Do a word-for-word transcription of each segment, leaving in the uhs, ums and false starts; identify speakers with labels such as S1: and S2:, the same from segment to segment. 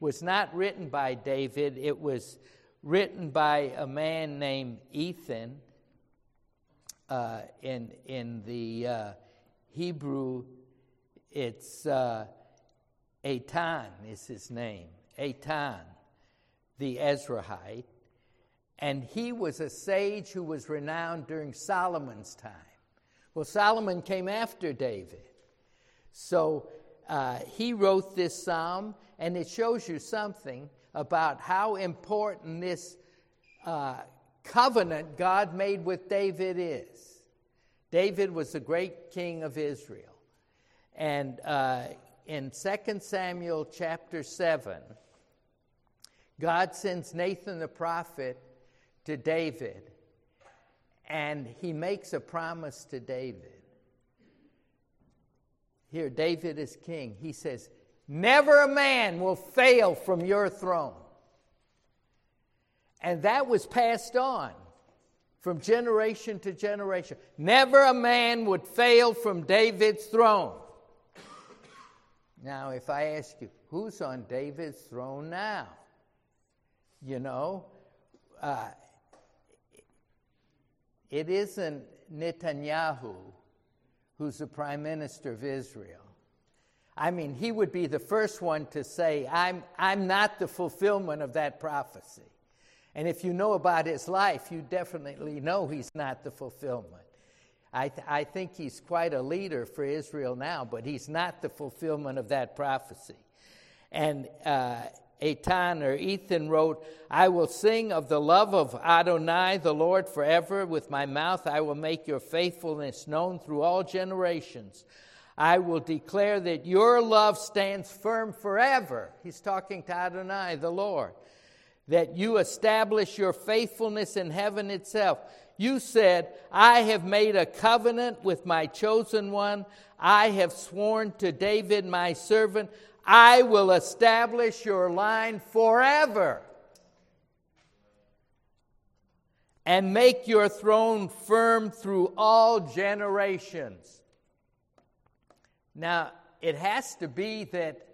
S1: was not written by David. It was written by a man named Ethan. Uh, in in the uh, Hebrew, it's uh, Ethan is his name. Ethan, the Ezrahite. And he was a sage who was renowned during Solomon's time. Well, Solomon came after David. So uh, he wrote this psalm, and it shows you something about how important this uh, covenant God made with David is. David was the great king of Israel. And uh, in Second Samuel chapter seven, God sends Nathan the prophet to David, and he makes a promise to David. Here, David is king. He says, never a man will fail from your throne. And that was passed on from generation to generation. Never a man would fail from David's throne. Now, if I ask you, who's on David's throne now? You know, uh, it isn't Netanyahu who's the prime minister of Israel. I mean, he would be the first one to say, I'm, I'm not the fulfillment of that prophecy. And if you know about his life, you definitely know he's not the fulfillment. I, th- I think he's quite a leader for Israel now, but he's not the fulfillment of that prophecy. And uh, Ethan or Ethan wrote, I will sing of the love of Adonai, the Lord, forever. With my mouth I will make your faithfulness known through all generations. I will declare that your love stands firm forever. He's talking to Adonai, the Lord. That you establish your faithfulness in heaven itself. You said, I have made a covenant with my chosen one. I have sworn to David, my servant, I will establish your line forever and make your throne firm through all generations. Now, it has to be that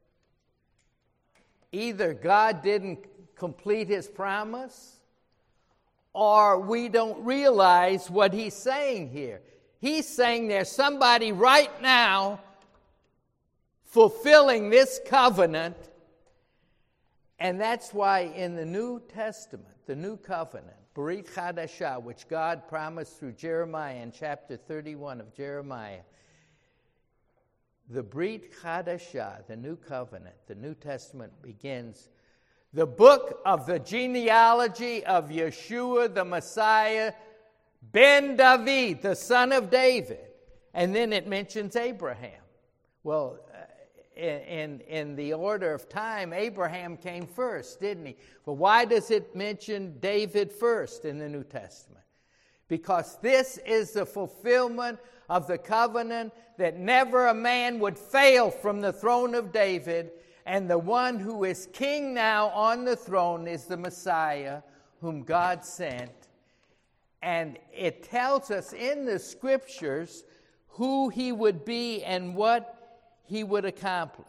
S1: either God didn't complete his promise, or we don't realize what he's saying here. He's saying there's somebody right now fulfilling this covenant, and that's why in the New Testament, the New Covenant, Brit Chadashah, which God promised through Jeremiah in chapter thirty-one of Jeremiah, the Brit Chadashah, the New Covenant, the New Testament begins, the book of the genealogy of Yeshua, the Messiah, Ben David, the son of David. And then it mentions Abraham. Well, In, in the order of time, Abraham came first, didn't he? But why does it mention David first in the New Testament? Because this is the fulfillment of the covenant that never a man would fail from the throne of David, and the one who is king now on the throne is the Messiah whom God sent. And it tells us in the Scriptures who he would be and what he would accomplish.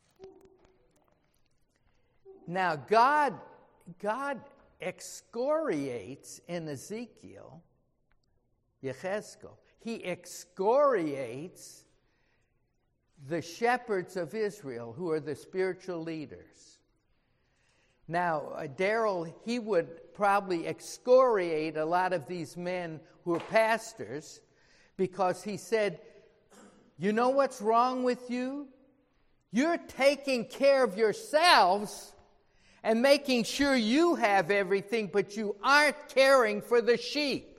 S1: Now, God, God excoriates in Ezekiel, Yechezkel, he excoriates the shepherds of Israel, who are the spiritual leaders. Now, uh, Darrell, he would probably excoriate a lot of these men who are pastors, because he said, you know what's wrong with you? You're taking care of yourselves and making sure you have everything, but you aren't caring for the sheep.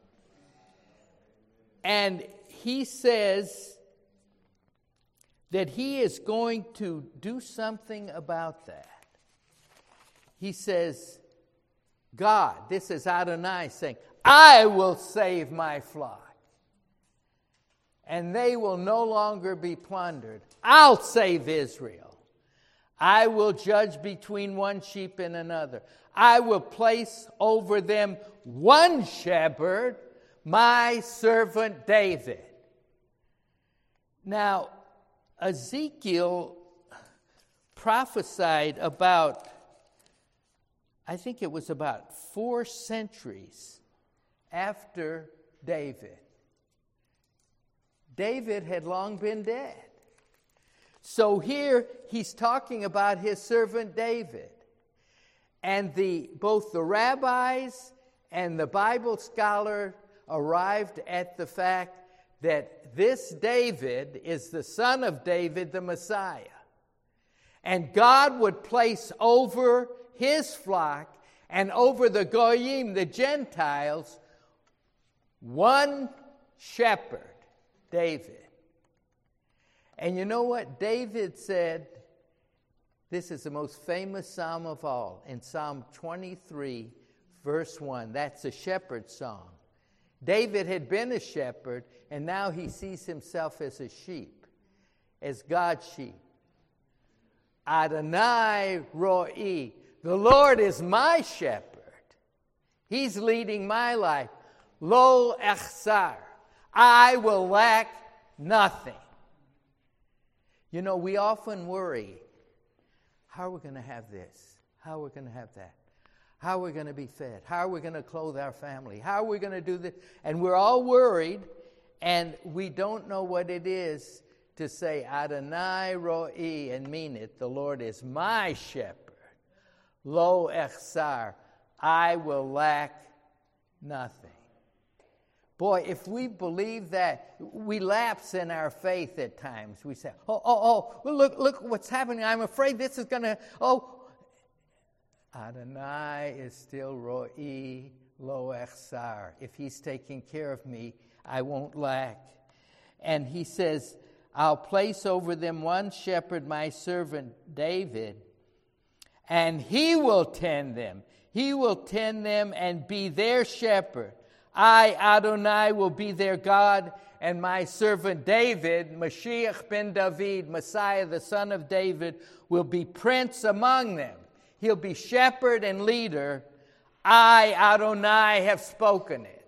S1: And he says that he is going to do something about that. He says, God, this is Adonai saying, I will save my flock, and they will no longer be plundered. I'll save Israel. I will judge between one sheep and another. I will place over them one shepherd, my servant David. Now, Ezekiel prophesied about, I think it was about four centuries after David. David had long been dead. So here he's talking about his servant David. And the both the rabbis and the Bible scholar arrived at the fact that this David is the son of David, the Messiah. And God would place over his flock and over the Goyim, the Gentiles, one shepherd, David. And you know what? David said, this is the most famous psalm of all, in Psalm twenty-three, verse one. That's a shepherd's song. David had been a shepherd, and now he sees himself as a sheep, as God's sheep. Adonai ro'i, the Lord is my shepherd. He's leading my life. Lo echsar, I will lack nothing. You know, we often worry, how are we going to have this? How are we going to have that? How are we going to be fed? How are we going to clothe our family? How are we going to do this? And we're all worried, and we don't know what it is to say, Adonai ro'i, and mean it. The Lord is my shepherd. Lo echsar, I will lack nothing. Boy, if we believe that, we lapse in our faith at times. We say, oh, oh, oh, well, look, look what's happening. I'm afraid this is going to, oh. Adonai is still ro'i lo echsar. If he's taking care of me, I won't lack. And he says, I'll place over them one shepherd, my servant David, and he will tend them. He will tend them and be their shepherd. I, Adonai, will be their God, and my servant David, Mashiach ben David, Messiah, the son of David, will be prince among them. He'll be shepherd and leader. I, Adonai, have spoken it.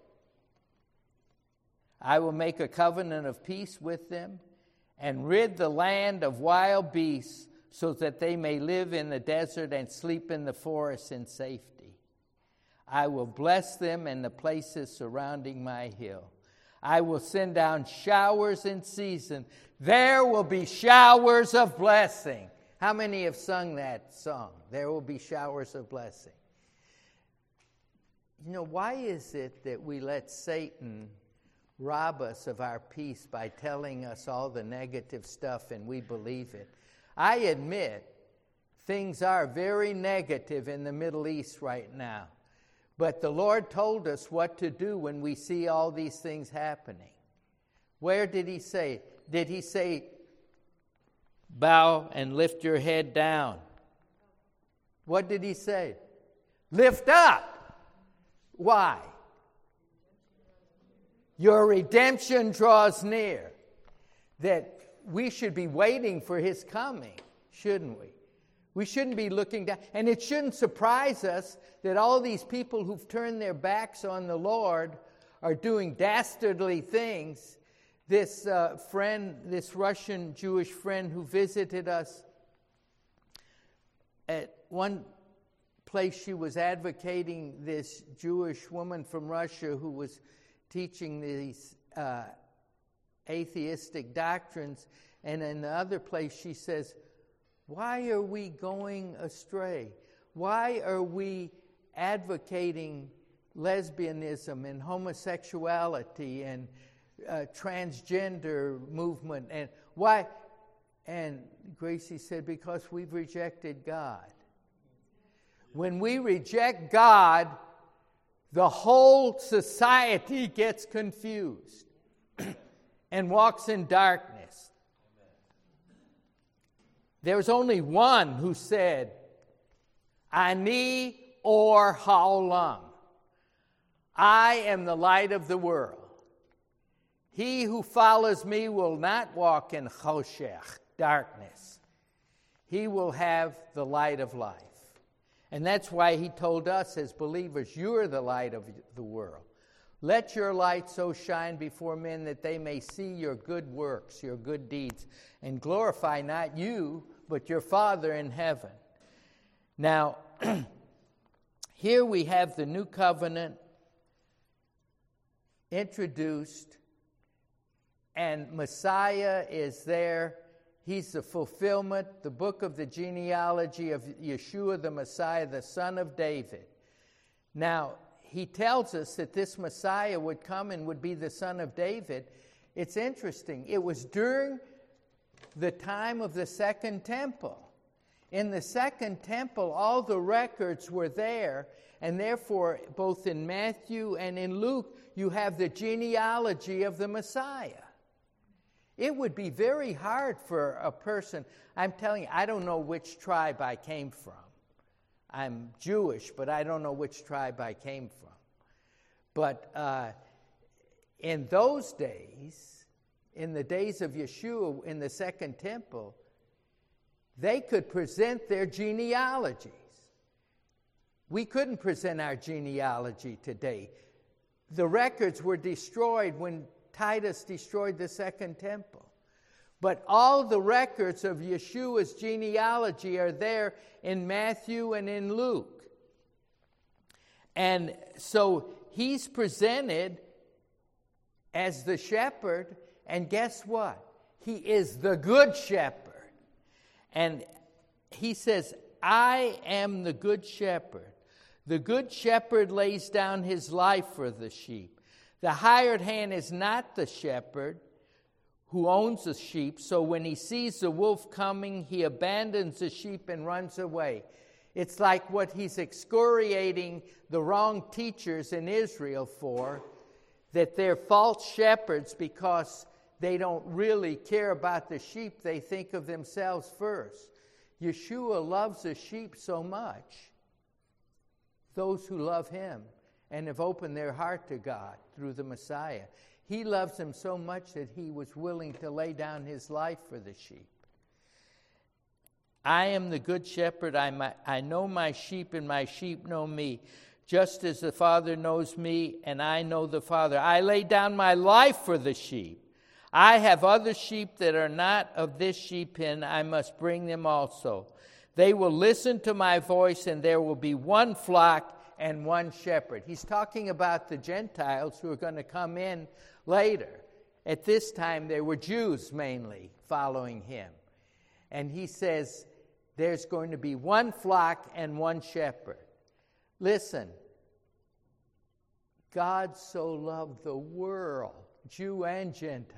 S1: I will make a covenant of peace with them and rid the land of wild beasts so that they may live in the desert and sleep in the forest in safety. I will bless them in the places surrounding my hill. I will send down showers in season. There will be showers of blessing. How many have sung that song? There will be showers of blessing. You know, why is it that we let Satan rob us of our peace by telling us all the negative stuff and we believe it? I admit things are very negative in the Middle East right now. But the Lord told us what to do when we see all these things happening. Where did he say? Did he say, bow and lift your head down? What did he say? Lift up. Why? Your redemption draws near. That we should be waiting for his coming, shouldn't we? We shouldn't be looking down. And it shouldn't surprise us that all these people who've turned their backs on the Lord are doing dastardly things. This uh, friend, this Russian Jewish friend who visited us, at one place she was advocating this Jewish woman from Russia who was teaching these uh, atheistic doctrines. And in the other place she says, why are we going astray? Why are we advocating lesbianism and homosexuality and uh, transgender movement? And why? And Gracie said, because we've rejected God. When we reject God, the whole society gets confused and walks in darkness. There was only one who said, Ani or ha'olam. I am the light of the world. He who follows me will not walk in choshech, darkness. He will have the light of life. And that's why he told us as believers, you're the light of the world. Let your light so shine before men that they may see your good works, your good deeds, and glorify not you, but your Father in heaven. Now, here we have the new covenant introduced, and Messiah is there. He's the fulfillment, the book of the genealogy of Yeshua the Messiah, the son of David. Now, he tells us that this Messiah would come and would be the son of David. It's interesting. It was during the time of the Second Temple. In the Second Temple, all the records were there, and therefore, both in Matthew and in Luke, you have the genealogy of the Messiah. It would be very hard for a person. I'm telling you, I don't know which tribe I came from. I'm Jewish, but I don't know which tribe I came from. But uh, in those days, in the days of Yeshua in the Second Temple, they could present their genealogies. We couldn't present our genealogy today. The records were destroyed when Titus destroyed the Second Temple. But all the records of Yeshua's genealogy are there in Matthew and in Luke. And so he's presented as the shepherd, and guess what? He is the good shepherd. And he says, I am the good shepherd. The good shepherd lays down his life for the sheep. The hired hand is not the shepherd who owns the sheep, so when he sees the wolf coming, he abandons the sheep and runs away. It's like what he's excoriating the wrong teachers in Israel for, that they're false shepherds because they don't really care about the sheep. They think of themselves first. Yeshua loves the sheep so much, those who love him and have opened their heart to God through the Messiah. He loves them so much that he was willing to lay down his life for the sheep. I am the good shepherd. I, my, I know my sheep, and my sheep know me, just as the Father knows me, and I know the Father. I lay down my life for the sheep. I have other sheep that are not of this sheep pen. I must bring them also. They will listen to my voice, and there will be one flock and one shepherd. He's talking about the Gentiles who are going to come in later. At this time, they were Jews mainly following him. And he says there's going to be one flock and one shepherd. Listen, God so loved the world, Jew and Gentile.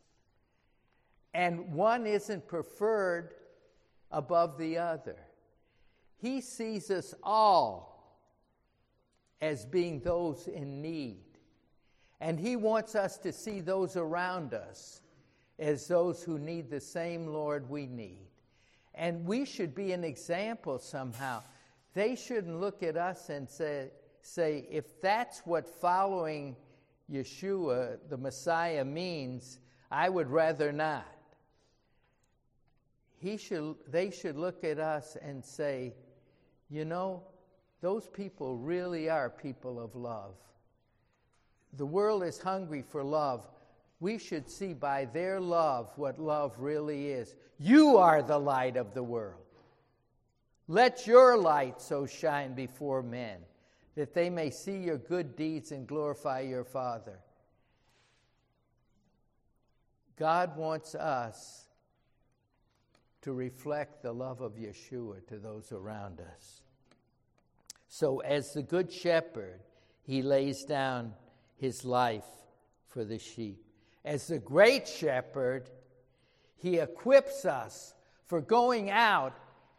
S1: And one isn't preferred above the other. He sees us all as being those in need. And he wants us to see those around us as those who need the same Lord we need. And we should be an example somehow. They shouldn't look at us and say, say, if that's what following Yeshua, the Messiah, means, I would rather not. He should, they should look at us and say, you know, those people really are people of love. The world is hungry for love. We should see by their love what love really is. You are the light of the world. Let your light so shine before men, that they may see your good deeds and glorify your Father. God wants us to reflect the love of Yeshua to those around us. So as the good shepherd, he lays down his life for the sheep. As the great shepherd, he equips us for going out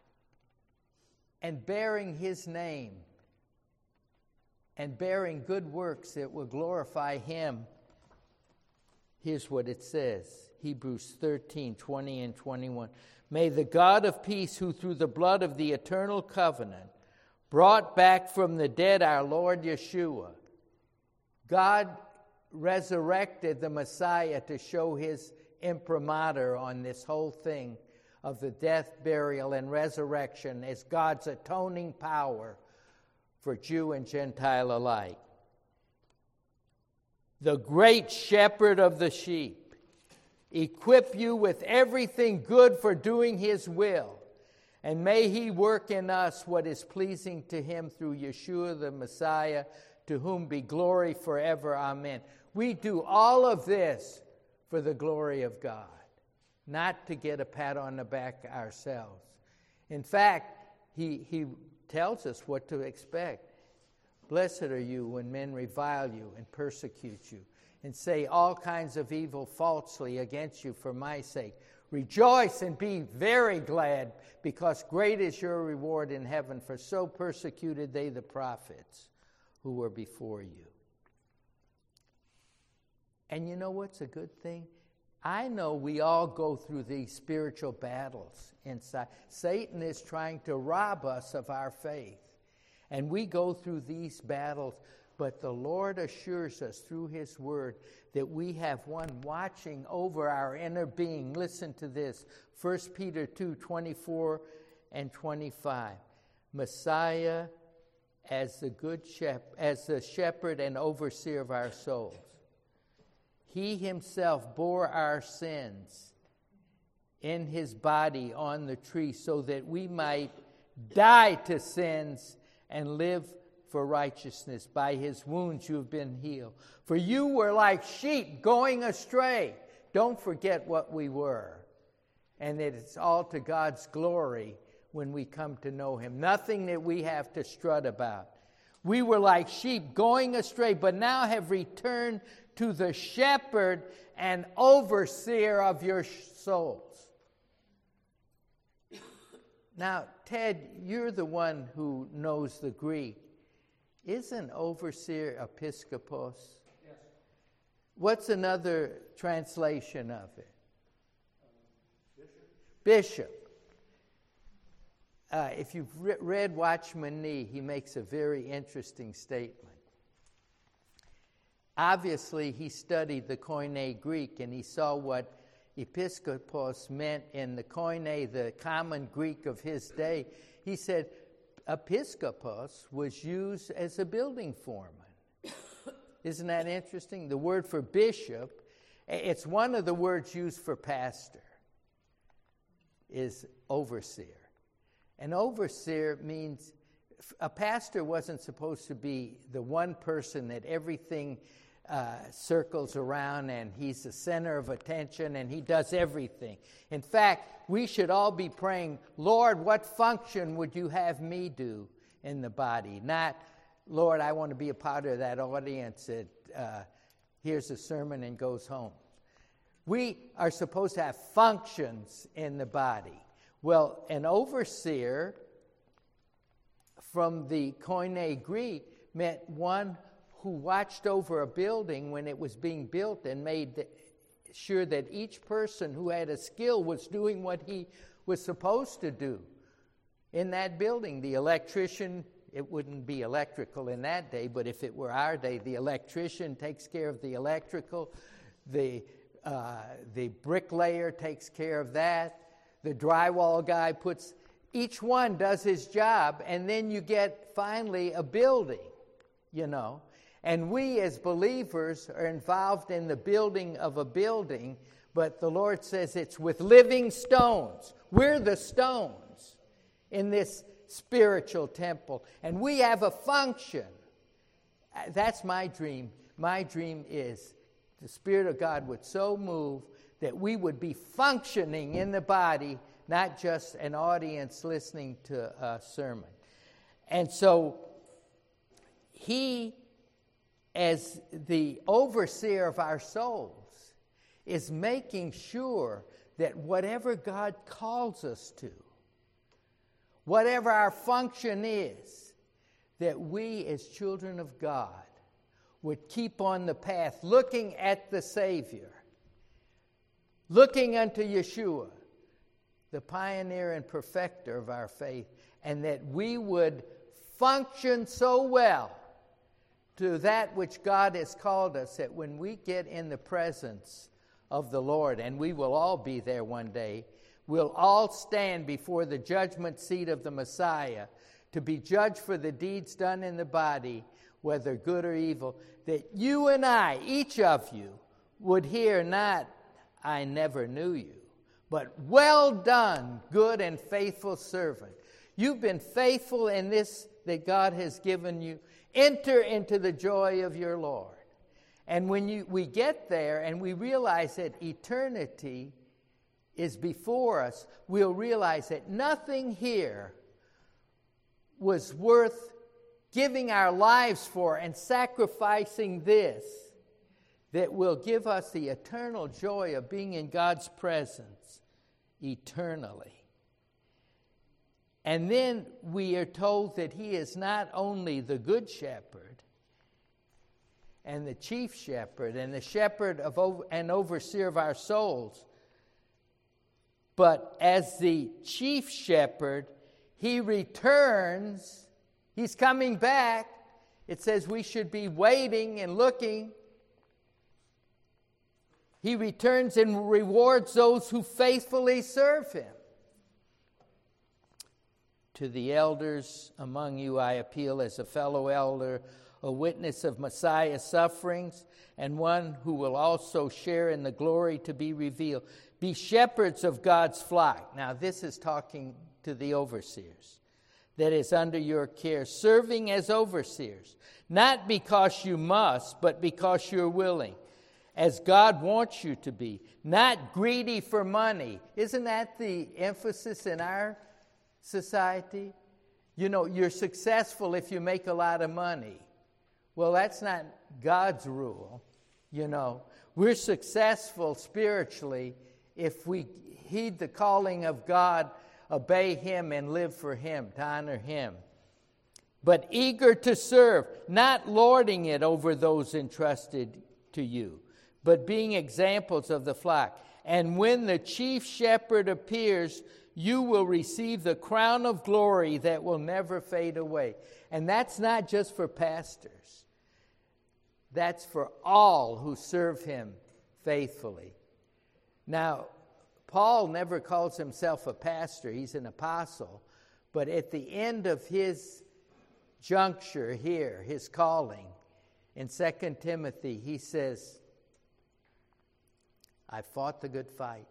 S1: and bearing his name and bearing good works that will glorify him. Here's what it says, Hebrews thirteen, twenty and twenty-one. May the God of peace, who through the blood of the eternal covenant brought back from the dead our Lord Yeshua. God resurrected the Messiah to show his imprimatur on this whole thing of the death, burial, and resurrection as God's atoning power for Jew and Gentile alike. The great shepherd of the sheep equip you with everything good for doing His will. And may He work in us what is pleasing to Him through Yeshua the Messiah, to whom be glory forever. Amen. We do all of this for the glory of God, not to get a pat on the back ourselves. In fact, he, he tells us what to expect. Blessed are you when men revile you and persecute you, and say all kinds of evil falsely against you for my sake. Rejoice and be very glad, because great is your reward in heaven, for so persecuted they the prophets who were before you. And you know what's a good thing? I know we all go through these spiritual battles inside. Satan is trying to rob us of our faith. And we go through these battles, but the Lord assures us through His Word that we have one watching over our inner being. Listen to this, First Peter two, twenty-four and twenty-five. Messiah as the good shepherd, as the shepherd and overseer of our souls. He Himself bore our sins in His body on the tree, so that we might die to sins and live for righteousness. By His wounds you have been healed. For you were like sheep going astray. Don't forget what we were. And that it's all to God's glory when we come to know Him. Nothing that we have to strut about. We were like sheep going astray, but now have returned to the shepherd and overseer of your souls. Now, Ted, you're the one who knows the Greek. Isn't overseer episkopos?
S2: Yes.
S1: What's another translation of it?
S2: Um, bishop.
S1: Bishop. Uh, if you've re- read Watchman Nee, he makes a very interesting statement. Obviously, he studied the Koine Greek, and he saw what episkopos meant in the Koine, the common Greek of his day. He said episkopos was used as a building foreman. Isn't that interesting? The word for bishop, it's one of the words used for pastor, is overseer. An overseer means a pastor wasn't supposed to be the one person that everything uh, circles around, and he's the center of attention and he does everything. In fact, we should all be praying, Lord, what function would you have me do in the body? Not, Lord, I want to be a part of that audience that uh, hears a sermon and goes home. We are supposed to have functions in the body. Well, an overseer from the Koine Greek meant one who watched over a building when it was being built and made sure that each person who had a skill was doing what he was supposed to do in that building. The electrician, it wouldn't be electrical in that day, but if it were our day, the electrician takes care of the electrical, the, uh, the bricklayer takes care of that, the drywall guy puts... Each one does his job, and then you get finally a building, you know. And we as believers are involved in the building of a building, but the Lord says it's with living stones. We're the stones in this spiritual temple, and we have a function. That's my dream. My dream is the Spirit of God would so move that we would be functioning in the body, not just an audience listening to a sermon. And so he, as the overseer of our souls, is making sure that whatever God calls us to, whatever our function is, that we as children of God would keep on the path, looking at the Savior, looking unto Yeshua, the pioneer and perfecter of our faith, and that we would function so well to that which God has called us, that when we get in the presence of the Lord, and we will all be there one day, we'll all stand before the judgment seat of the Messiah to be judged for the deeds done in the body, whether good or evil, that you and I, each of you, would hear not, I never knew you. But well done, good and faithful servant. You've been faithful in this that God has given you. Enter into the joy of your Lord. And when you, we get there and we realize that eternity is before us, we'll realize that nothing here was worth giving our lives for and sacrificing this that will give us the eternal joy of being in God's presence eternally. And then we are told that he is not only the good shepherd and the chief shepherd and the shepherd of over, and overseer of our souls, but as the chief shepherd, he returns. He's coming back. It says we should be waiting and looking. He returns and rewards those who faithfully serve him. To the elders among you I appeal as a fellow elder, a witness of Messiah's sufferings, and one who will also share in the glory to be revealed. Be shepherds of God's flock. Now this is talking to the overseers that is under your care, serving as overseers, not because you must, but because you're willing, as God wants you to be, not greedy for money. Isn't that the emphasis in our society? You know, you're successful if you make a lot of money. Well, that's not God's rule. You know, we're successful spiritually if we heed the calling of God, obey him, and live for him, to honor him. But eager to serve, not lording it over those entrusted to you, but being examples of the flock. And when the chief shepherd appears, you will receive the crown of glory that will never fade away. And that's not just for pastors. That's for all who serve him faithfully. Now, Paul never calls himself a pastor. He's an apostle. But at the end of his juncture here, his calling, in Second Timothy, he says, I fought the good fight.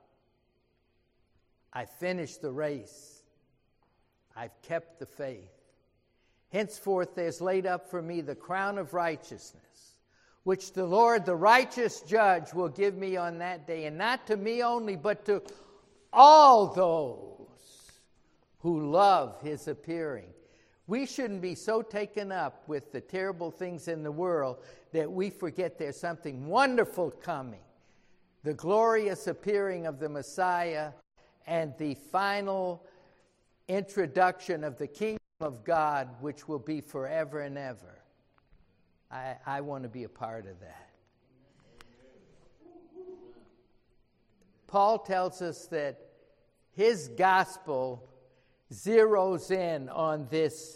S1: I finished the race. I've kept the faith. Henceforth there's laid up for me the crown of righteousness, which the Lord, the righteous judge, will give me on that day, and not to me only, but to all those who love his appearing. We shouldn't be so taken up with the terrible things in the world that we forget there's something wonderful coming. The glorious appearing of the Messiah and the final introduction of the kingdom of God, which will be forever and ever. I, I want to be a part of that. Paul tells us that his gospel zeroes in on this,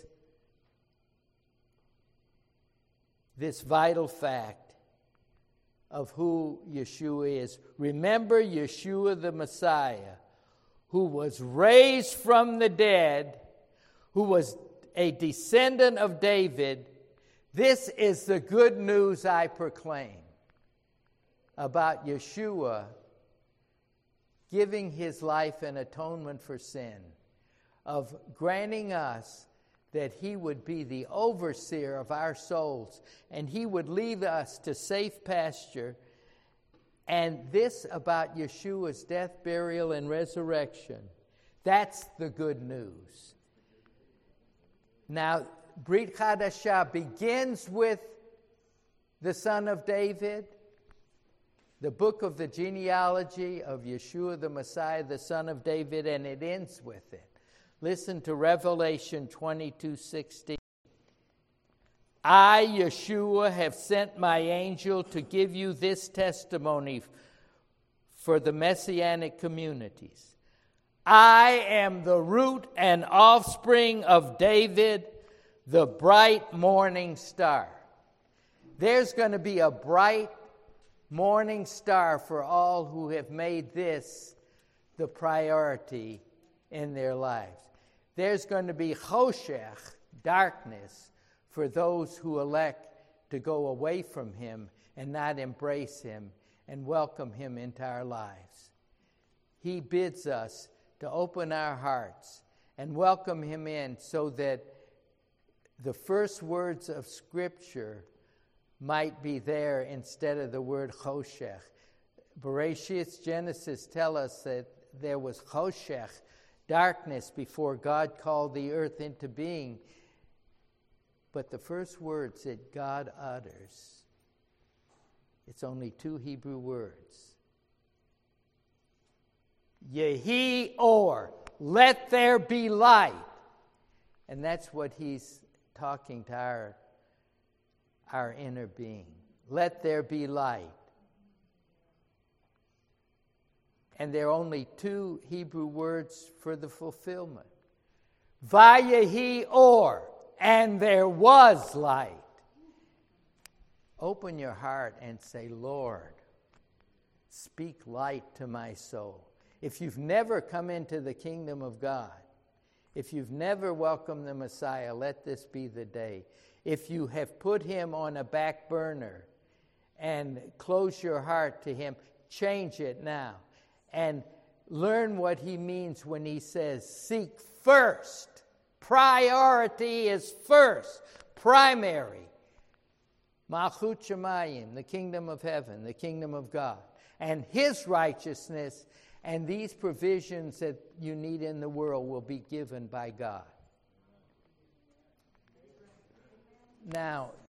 S1: this vital fact of who Yeshua is. Remember Yeshua the Messiah, who was raised from the dead, who was a descendant of David. This is the good news I proclaim about Yeshua giving his life an atonement for sin, of granting us that he would be the overseer of our souls, and he would lead us to safe pasture. And this about Yeshua's death, burial, and resurrection, that's the good news. Now, Brit Chadashah begins with the son of David, the book of the genealogy of Yeshua the Messiah, the son of David, and it ends with it. Listen to Revelation twenty-two sixteen. I, Yeshua, have sent my angel to give you this testimony for the messianic communities. I am the root and offspring of David, the bright morning star. There's going to be a bright morning star for all who have made this the priority in their lives. There's going to be choshech, darkness, for those who elect to go away from him and not embrace him and welcome him into our lives. He bids us to open our hearts and welcome him in so that the first words of Scripture might be there instead of the word choshech. Bereshit, Genesis, tell us that there was choshech, darkness, before God called the earth into being. But the first words that God utters, it's only two Hebrew words. Yehi or, let there be light. And that's what he's talking to our, our inner being. Let there be light. And there are only two Hebrew words for the fulfillment. Vayehi or, and there was light. Open your heart and say, Lord, speak light to my soul. If you've never come into the kingdom of God, if you've never welcomed the Messiah, let this be the day. If you have put him on a back burner and close your heart to him, change it now. And learn what he means when he says, seek first. Priority is first, primary. Malchut Shamayim, the kingdom of heaven, the kingdom of God. And his righteousness and these provisions that you need in the world will be given by God. Now,